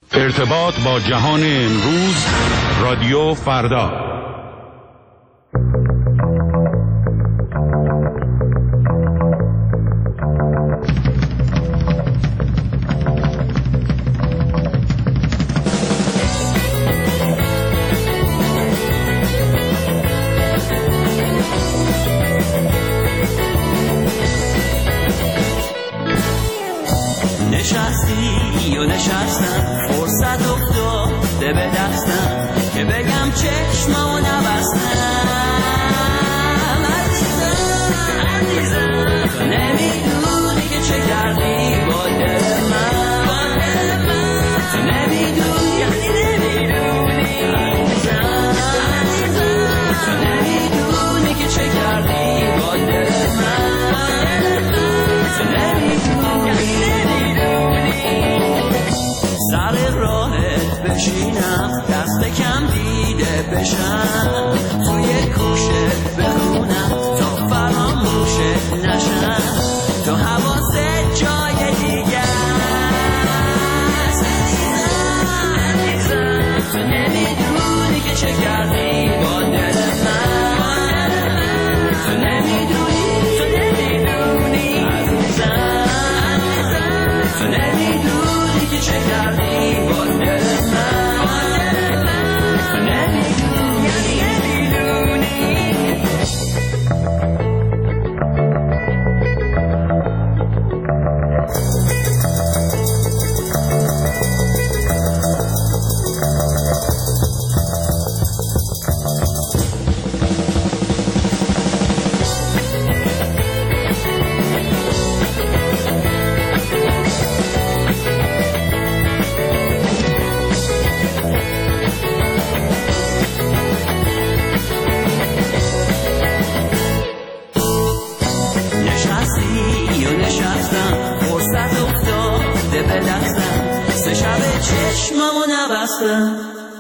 ارتباط با جهان امروز، رادیو فردا. نشستی و نشستم، فرصت افتاده به دستم که بگم چشممو نبستم. عزیزم تو نمیدونی که چه کردی با دل من، تو نمیدونی عزیزم تو نمیدونی که چه کردی با دل من، تو نمیدونی. سر راهت بشینم، دست کم دیده بشم، توی کوشت بخونم تا فراموشت نشم، تو حواست جای دیگه است. عزیزم تو نمیدونی که چه کردی با دل من، تو نمیدونی عزیزم تو نمیدونی که چه کردی با دل من، تو نمیدونی. چشممو نبستم.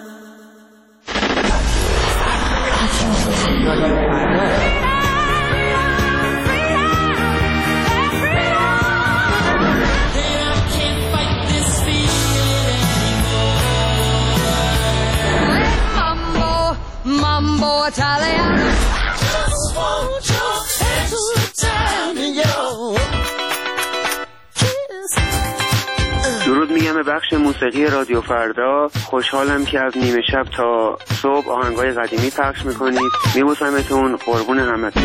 Mambo Italian. درود میگم به بخش موسیقی رادیو فردا. خوشحالم که از نیمه شب تا صبح آهنگای قدیمی پخش میکنید. میبوسمتون، قربون همتون.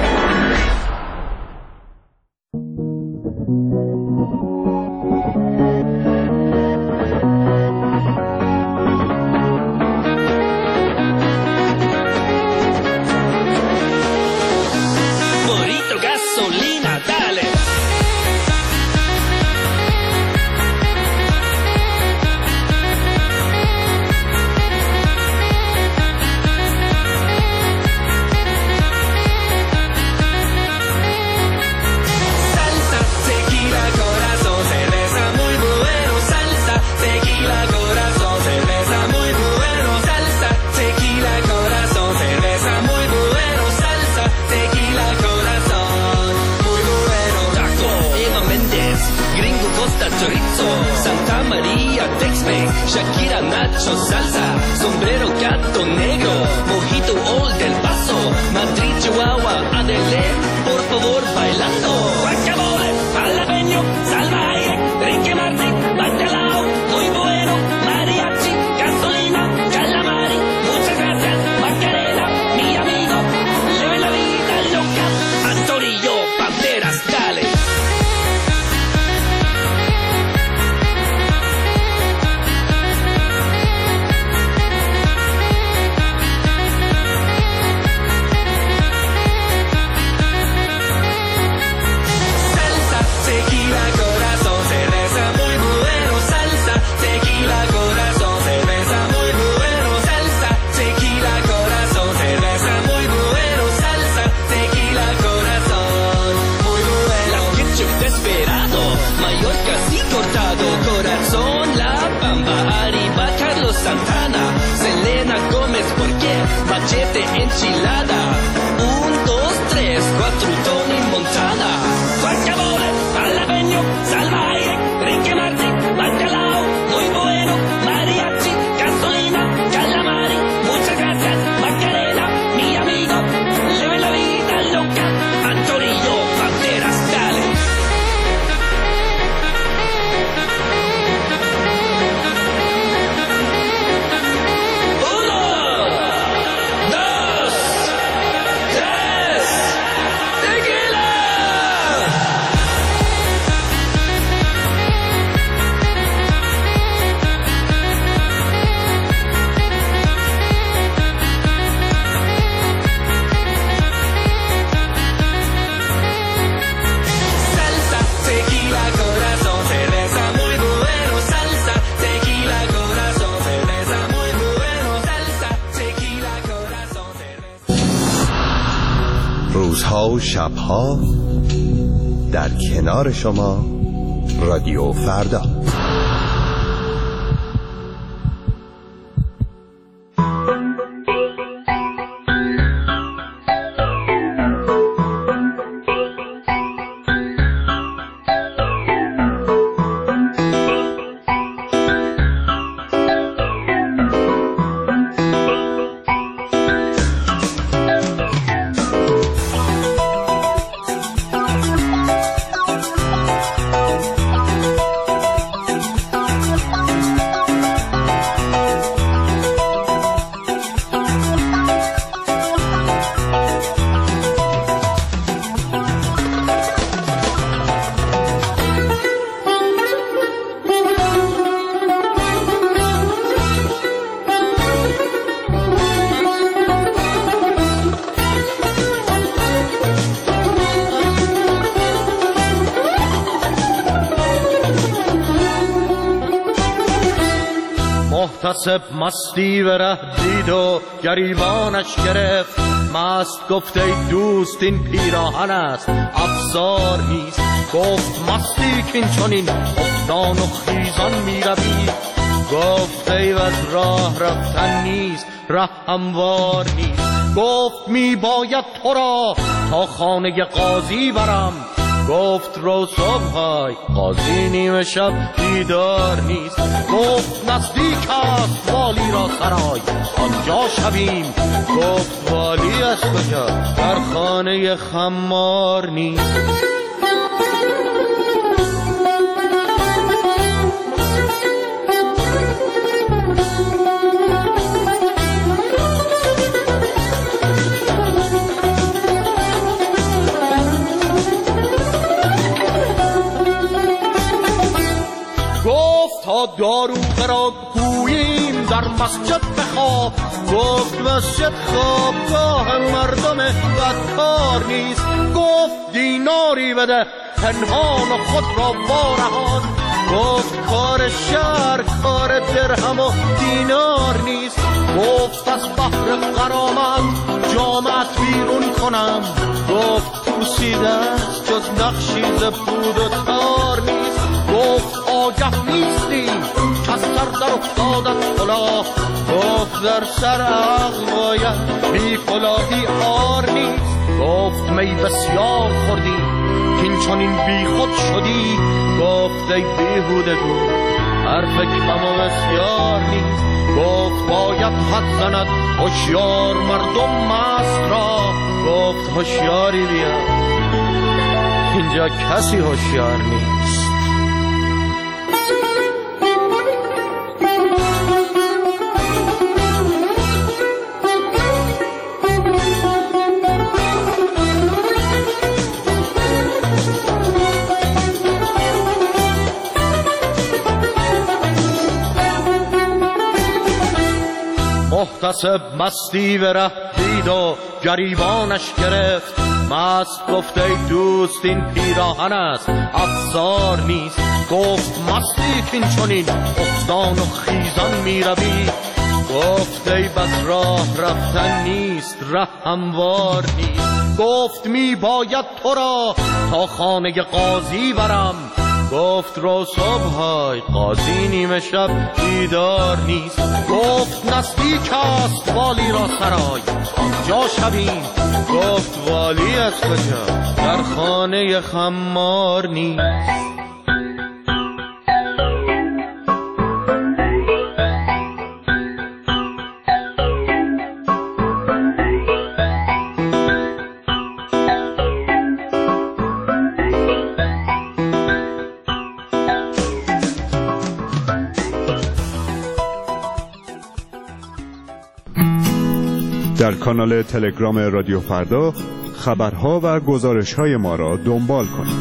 Shakira, Nacho, salsa, sombrero, gato negro, mojito, Old El Paso, Madrid, Chihuahua, Adele, por favor, bailando. Guacamole, jalapeño, salvaje, Ricky Martin, bacalao, muy bueno, mariachi, gasolina, calamari, muchas gracias, Macarena, mi amigo, leve la vida loca, Antonio, Banderas, dale. Santana, Selena Gómez, ¿por qué? Machete, enchilada. 1, 2, 3, 4, Tony Montana. Guacamole, jalapeño, salvaje, Ricky Martin, bacalao, muy bueno. روزها و شبها در کنار شما رادیو فردا. محتسب مستی و ره دید و گریبانش گرفت، مست گفت ای دوست این پیراهن است افسار نیست. گفت مستی کین چنین افتان و خیزان می روی، گفت ای از راه رفتن نیست ره هموار نیست. گفت می باید تو را تا خانه قاضی برم، گفت رو صبحای قاضی نیمه شب دیدار نیست. گفت نزدیک است والی را سرای آنجا شویم، گفت والی از کجا در خانه خمار نیست. تا داروغه را گوییم در مسجد بخواب، گفت مسجد خوابگاه مردم بدکار نیست. گفت دیناری بده پنهان و خود را وارهان، گفت کار شهر کار درهم و دینار نیست. گفت از بحر غرامت جامعت بیرون کنم، گفت پوسیده است جز نقشی ز پود و تار نیست. گفت آگه نیستیم که از سر در افتادت کلاه، گفت در سر عقل باید بی کلاهی عار نیست. گفت می بسیار خوردیم کین چنین بی خود شدی، گفت ای بیهودگو حرف کم و بسیار نیست. گفت باید حد زند هوشیار مردم مست را، گفت هوشیاری بیا اینجا کسی هوشیار نیست. محتسب مستی و ره دید و گریبانش گرفت، مست گفت ای دوست این پیراهن است افسار نیست. گفت مستی کین چنین افتان و خیزان می روی، گفت ای بس راه رفتن نیست ره هموار نیست. گفت می باید تو را تا خانه قاضی برم، گفت رو صبحای قاضی نیمه شب دیدار نیست. گفت نزدیک است والی را سرای آنجا شویم، گفت والی از کجا در خانه خمار نیست. در کانال تلگرام رادیو فردا خبرها و گزارش‌های ما را دنبال کنید.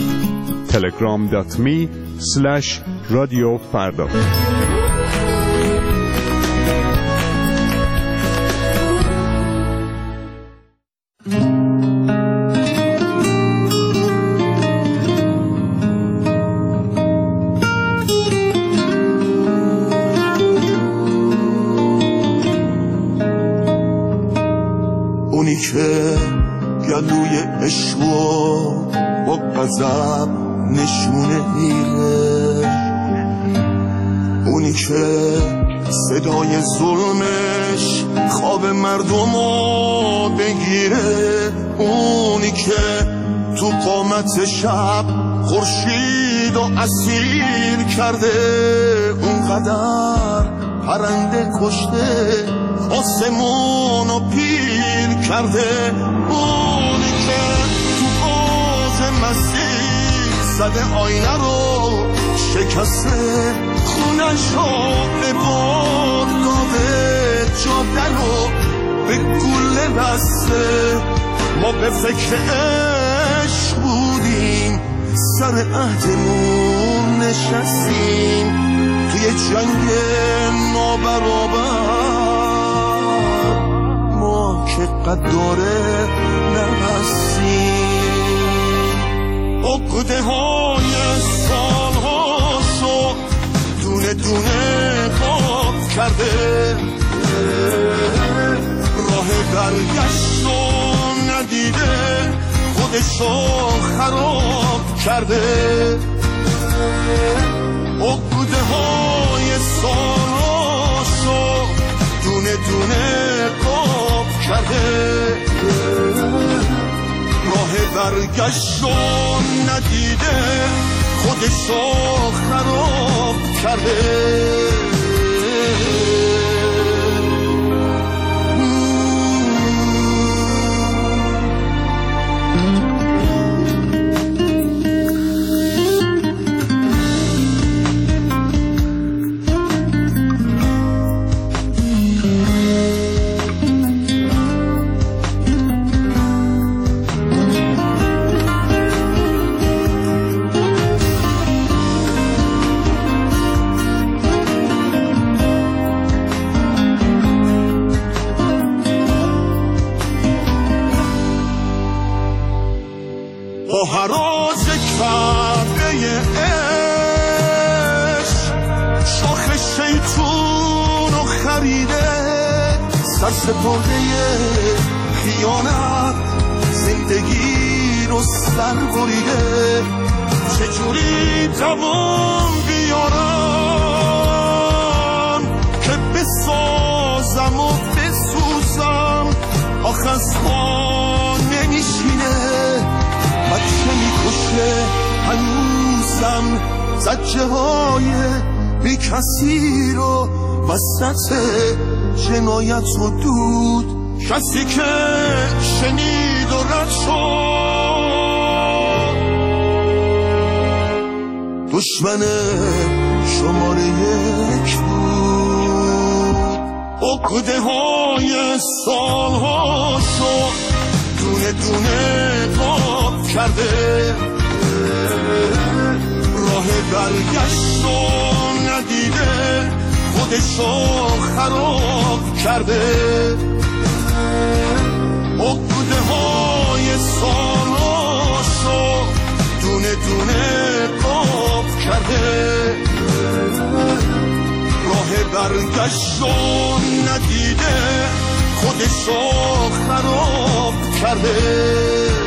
telegram.me/رادیو فردا. اونی که گلوی عشقو با غضب نشونه میره، اونی که صدای ظلمش خواب مردمو بگیره، اونی که تو قامت شب خورشید و اسیر کرده، اونقدر پرنده کشته آسمونو پیر کرده، اونی که تو باز مسیح زده آینه رو شکسته، خونشو به باد داده، جاده رو به گله بسته. ما به فکر عشق بودیم، سر عهدمون نشستیم، توی جنگ نابرابر ما که قداره نبستیم. عقده های سالهاشو دونه دونه پاک کرده، راه برگشتو ندیده، خودشو خراب کرده. عقده های سالهاشو دونه دونه پاک کرده، راه برگشتو ندیده، خودشو خراب کرده. با هراز کعبه عشق شاخ شیطونو خریده، سرسپرده خیانت زندگی رو سر بریده. چجوری دوام بیارم که بسازم و بسوزم، آخ از ما نمیشینه، بچه میکشه هنوزم، زجه های بی کسی رو وسط جنایت و دود، کسی که شنید و رد شد، دشمن شماره یک بود. عقده های سالهاشو دونه دونه پاک کرده، راه برگشتو ندیده، خودشو خراب کرده. عقده های سالهاشو دونه دونه پاک کرده، راه برگشتو ندیده، خودشو خراب کرده.